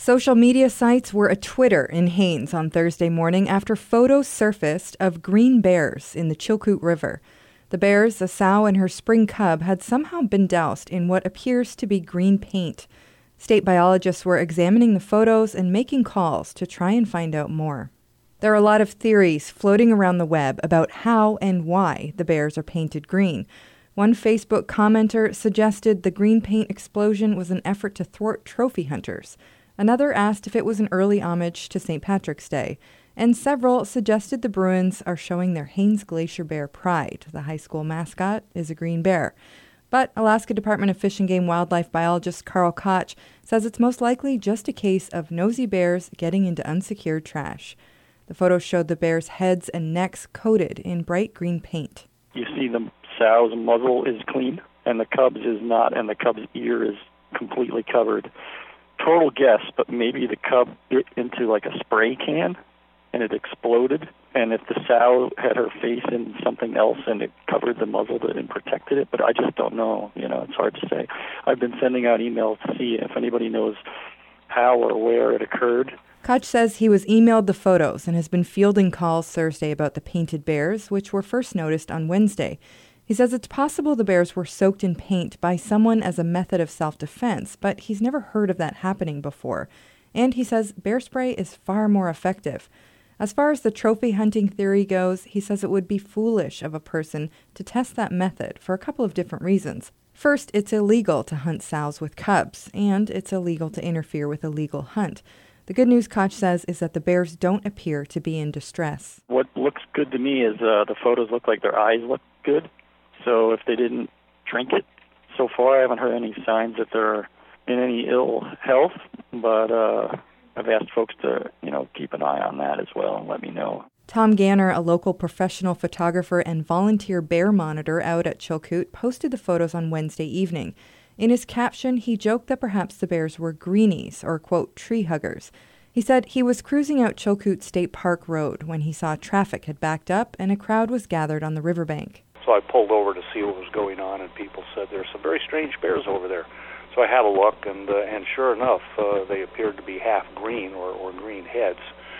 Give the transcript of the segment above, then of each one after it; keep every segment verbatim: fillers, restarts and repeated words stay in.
Social media sites were a-Twitter in Haines on Thursday morning after photos surfaced of green bears in the Chilkoot River. The bears, a sow and her spring cub, had somehow been doused in what appears to be green paint. State biologists were examining the photos and making calls to try and find out more. There are a lot of theories floating around the web about how and why the bears are painted green. One Facebook commenter suggested the green paint explosion was an effort to thwart trophy hunters. Another asked if it was an early homage to Saint Patrick's Day. And several suggested the Bruins are showing their Haines Glacier Bear pride. The high school mascot is a green bear. But Alaska Department of Fish and Game wildlife biologist Carl Koch says it's most likely just a case of nosy bears getting into unsecured trash. The photos showed the bears' heads and necks coated in bright green paint. You see the sow's muzzle is clean, and the cub's is not, and the cub's ear is completely covered. Total guess, but maybe the cub bit into like a spray can, and it exploded. And if the sow had her face in something else and it covered the muzzle and protected it, but I just don't know. You know, it's hard to say. I've been sending out emails to see if anybody knows how or where it occurred. Koch says he was emailed the photos and has been fielding calls Thursday about the painted bears, which were first noticed on Wednesday. He says it's possible the bears were soaked in paint by someone as a method of self-defense, but he's never heard of that happening before. And he says bear spray is far more effective. As far as the trophy hunting theory goes, he says it would be foolish of a person to test that method for a couple of different reasons. First, it's illegal to hunt sows with cubs, and it's illegal to interfere with a legal hunt. The good news, Koch says, is that the bears don't appear to be in distress. What looks good to me is uh, the photos look like their eyes look good. So if they didn't drink it, so far I haven't heard any signs that they're in any ill health, but uh, I've asked folks to, you know, keep an eye on that as well and let me know. Tom Ganner, a local professional photographer and volunteer bear monitor out at Chilkoot, posted the photos on Wednesday evening. In his caption, he joked that perhaps the bears were greenies or, quote, tree huggers. He said he was cruising out Chilkoot State Park Road when he saw traffic had backed up and a crowd was gathered on the riverbank. So I pulled over to see what was going on, and people said there's some very strange bears over there. So I had a look, and uh, and sure enough, uh, they appeared to be half green or, or green heads.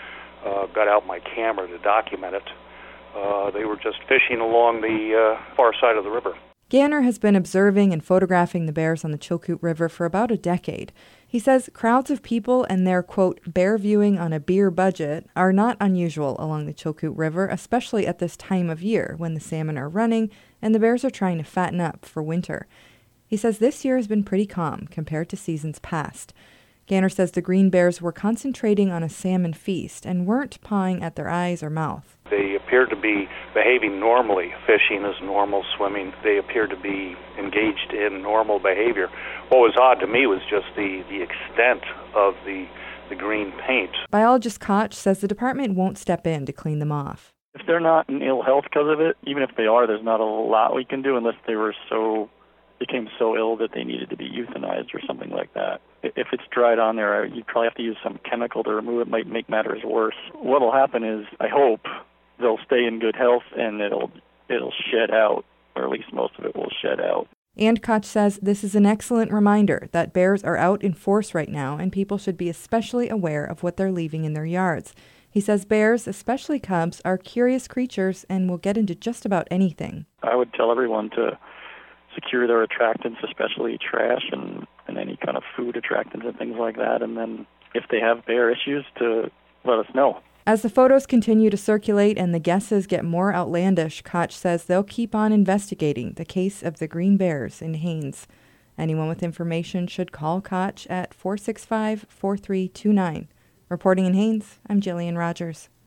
Uh, got out my camera to document it. Uh, they were just fishing along the uh, far side of the river. Ganner has been observing and photographing the bears on the Chilkoot River for about a decade. He says crowds of people and their, quote, bear viewing on a beer budget are not unusual along the Chilkoot River, especially at this time of year when the salmon are running and the bears are trying to fatten up for winter. He says this year has been pretty calm compared to seasons past. Ganner says the green bears were concentrating on a salmon feast and weren't pawing at their eyes or mouth. They appeared to be behaving normally. Fishing is normal, swimming. They appeared to be engaged in normal behavior. What was odd to me was just the, the extent of the, the green paint. Biologist Koch says the department won't step in to clean them off. If they're not in ill health because of it, even if they are, there's not a lot we can do unless they were so became so ill that they needed to be euthanized or something like that. If it's dried on there, you'd probably have to use some chemical to remove it. Might make matters worse. What will happen is, I hope, they'll stay in good health and it'll it'll shed out, or at least most of it will shed out. And Koch says this is an excellent reminder that bears are out in force right now and people should be especially aware of what they're leaving in their yards. He says bears, especially cubs, are curious creatures and will get into just about anything. I would tell everyone to secure their attractants, especially trash and, and any kind of food attractants and things like that. And then if they have bear issues, to let us know. As the photos continue to circulate and the guesses get more outlandish, Koch says they'll keep on investigating the case of the green bears in Haines. Anyone with information should call Koch at four six five, four three two nine. Reporting in Haines, I'm Jillian Rogers.